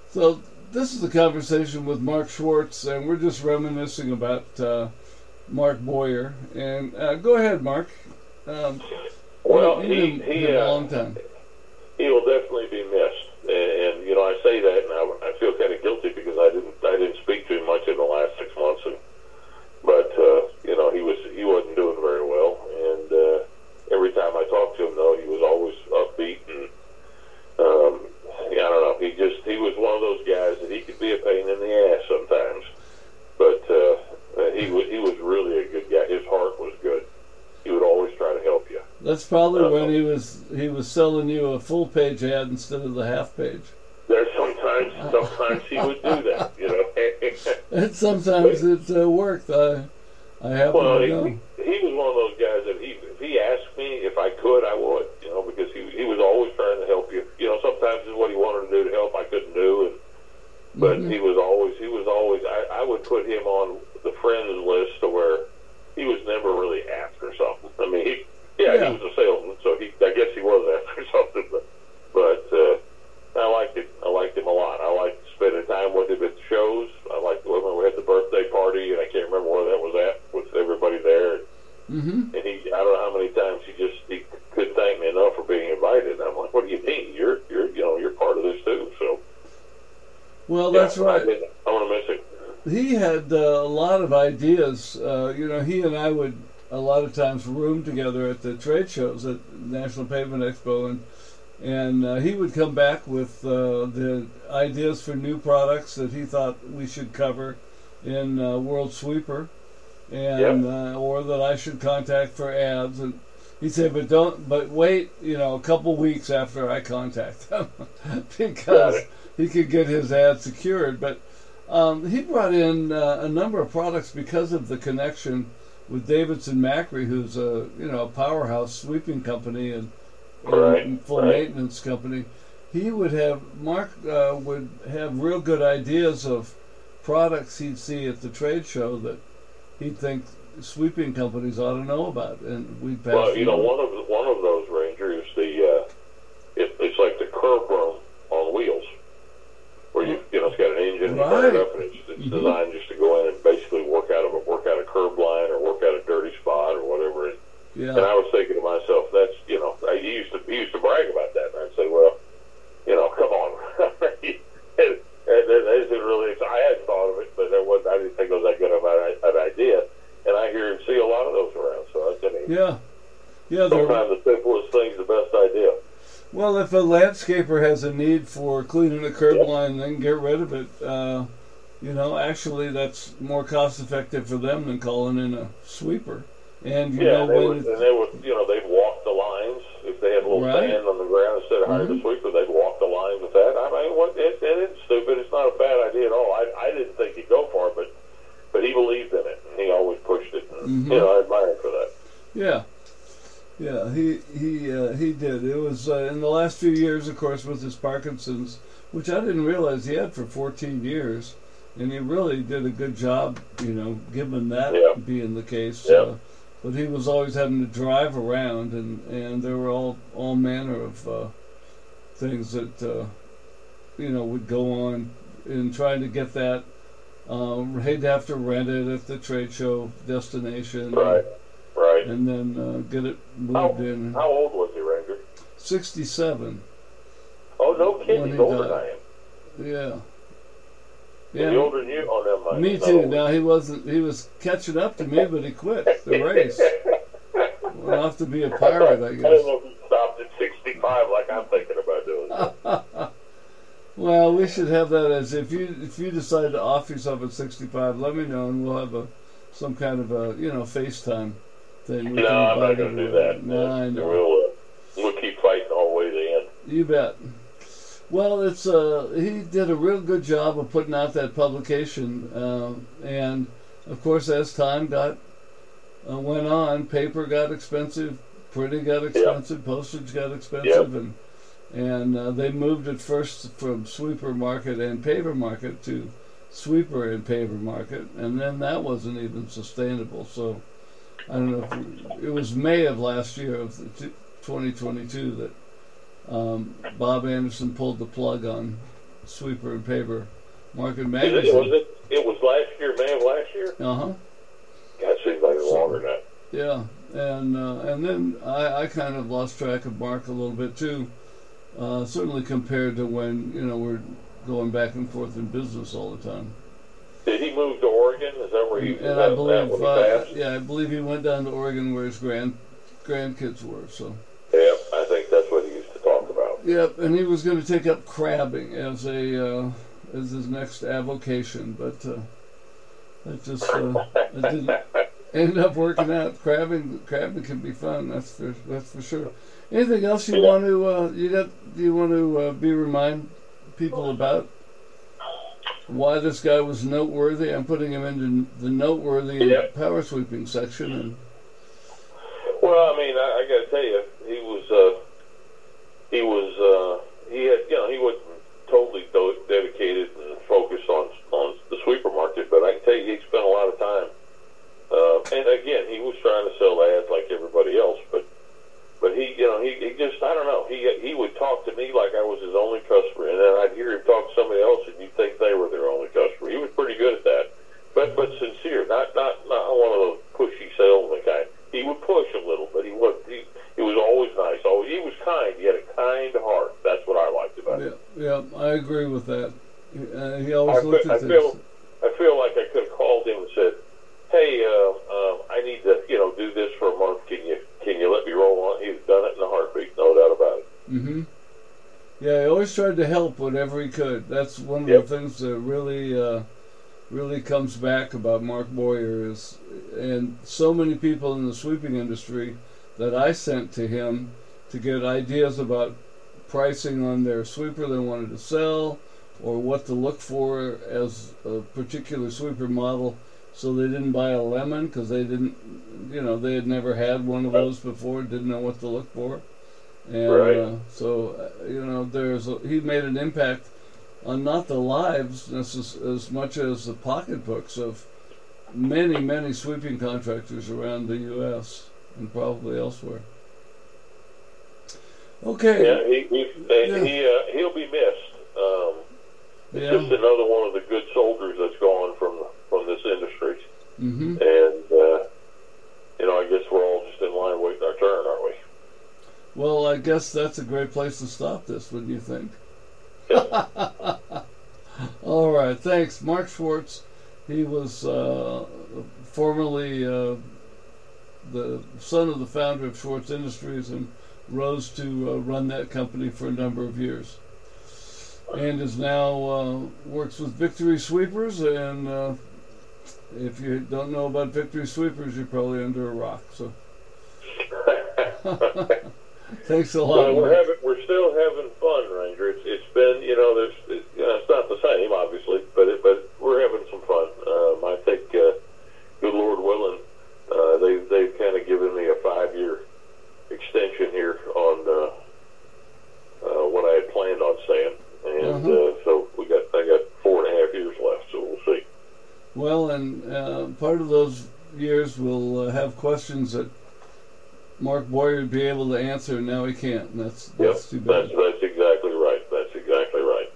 So this is a conversation with Mark Schwartz, and we're just reminiscing about Mark Boyer. And go ahead, Mark. Well, you've been here a long time. He will definitely be missed, and you know, I say that, and I feel kind of guilty because I didn't speak to him much in the last 6 months, but you know, he wasn't doing very well, and every time I talked to him, though, he was always upbeat, and yeah, I don't know, he was one of those guys that he could be a pain in the ass sometimes, but he was really a good guy. His heart was good. He would always try to help you. That's probably when he was selling you a full page ad instead of the half page. There's sometimes he would do that, you know. And sometimes it worked. I happen to know. He was one of those guys that if he asked me if I could, I would, you know, because he was always trying to help you. You know, sometimes it's what he wanted to do to help I couldn't do, but he was always. I would put him on the friends list to where he was never really after something. I mean, he was a salesman, so I guess he was after something, but I liked him. I liked him a lot. I liked spending time with him at the shows. I liked when we had the birthday party, and I can't remember where that was at with everybody there. And I don't know how many times he couldn't thank me enough for being invited. And I'm like, what do you mean? You're part of this too. So. Well, that's right. I want to miss him. He had a lot of ideas. You know, he and I would a lot of times room together at the trade shows at National Pavement Expo, and he would come back with the ideas for new products that he thought we should cover in World Sweeper, and or that I should contact for ads. And he'd say, but wait, you know, a couple weeks after I contact him, because he could get his ad secured. But he brought in a number of products because of the connection with Davidson Macri, who's a powerhouse sweeping company and full maintenance company. He would have Mark would have real good ideas of products he'd see at the trade show that he'd think sweeping companies ought to know about, and we'd pass. Well, you know, one of those, Ranger, is it's like the curb room on wheels, where it's got an engine fired up, and it's designed just to go in and basically work out a curb line or work out a dirty spot or whatever. And I was thinking to myself, that's, you know, he used to brag about that, and I'd say, well, you know, come on. and really, I hadn't thought of it, but I didn't think it was that good of an idea. And I hear and see a lot of those around, so I mean, sometimes the simplest thing's the best idea. Well, if a landscaper has a need for cleaning a curb line, then get rid of it. You know, actually, that's more cost effective for them than calling in a sweeper. And they'd walk the lines if they had a little sand on the ground instead of hiring a sweeper. They'd walk the lines with that. I mean, it's stupid. It's not a bad idea at all. I didn't think he'd go for it, but he believed in it, and he always pushed it. And, you know, I admire him for that. Yeah, he did. It was in the last few years, of course, with his Parkinson's, which I didn't realize he had for 14 years, and he really did a good job, you know, given that being the case. But he was always having to drive around, and there were all manner of things that would go on in trying to get that. He'd have to rent it at the trade show destination. Right. And then get it moved in. How old was he, Ranger? 67. Oh, no kidding. He's older than I am. Yeah. He's older than you? Oh, never mind. Me too. Now, he was catching up to me, but he quit the race. We'll have to be a pirate, I guess. I don't know if he stopped at 65 like I'm thinking about doing. Well, we should have that as if you decide to off yourself at 65, let me know, and we'll have some kind of a FaceTime thing. No, I'm not going to do that. No, I know. We'll keep fighting all the way to the end. You bet. Well, he did a real good job of putting out that publication, and of course, as time went on, paper got expensive, printing got expensive, postage got expensive, and they moved it first from Sweeper Market and Paver Market to Sweeper and Paver Market, and then that wasn't even sustainable. So I don't know if it was May of last year of 2022 that Bob Anderson pulled the plug on Sweeper and Paver Market It magazine. it was last year, May of last year. That seems like it's longer than that. Yeah, and then I kind of lost track of Mark a little bit too. Certainly compared to when we're going back and forth in business all the time. Did he move to Oregon? Is that where he? And I believe, I believe he went down to Oregon where his grandkids were. So. Yeah, I think that's what he used to talk about. Yep, and he was going to take up crabbing as his next avocation, but it just it didn't end up working out. Crabbing can be fun. That's for sure. Anything else you want to remind people about? Why this guy was noteworthy? I'm putting him into the noteworthy power sweeping section. Well, I mean, I got to tell you, he wasn't totally dedicated and focused on the sweeper market, but I can tell you he spent a lot of time. And again, he was trying to sell ads like everybody else, but he just, I don't know, he would talk to me like I was his only customer, and then I'd hear him talk to somebody else, and you'd think they were their only customer. He was pretty good at that, but sincere, not one of those pushy salesman kind. He would push a little, but he was always nice. Always, he was kind. He had a kind heart. That's what I liked about him. Yeah, I agree with that. He always looked at things. I feel like I could have called him and said, "Hey, I need to, do this for a month. Can you let me roll on?" He'd done it in a heartbeat, no doubt about it. Mm-hmm. Yeah, he always tried to help whatever he could. That's one of the things that really comes back about Mark Boyer and so many people in the sweeping industry that I sent to him to get ideas about pricing on their sweeper they wanted to sell, or what to look for as a particular sweeper model, so they didn't buy a lemon because they didn't, they had never had one of those before, didn't know what to look for, and he made an impact on not the lives as much as the pocketbooks of many sweeping contractors around the U.S. and probably elsewhere. Okay. Yeah, he'll be missed. It's just another one of the good soldiers that's gone from this industry. Mm-hmm. And I guess we're all just in line waiting our turn, aren't we? Well, I guess that's a great place to stop this, wouldn't you think? All right, thanks. Mark Schwartz, he was formerly the son of the founder of Schwartz Industries and rose to run that company for a number of years. And is now works with Victory Sweepers, and if you don't know about Victory Sweepers, you're probably under a rock. So, thanks a lot. Well, we're still having fun, Ranger. It's been, it's not the same, obviously, but we're having some fun. I think, good Lord willing, they've kind of given me a 5-year extension here on what I had planned on staying. And so I got 4.5 years left, so we'll see. Well, and part of those years will have questions that Mark Boyer would be able to answer, and now he can't. And that's too bad. That's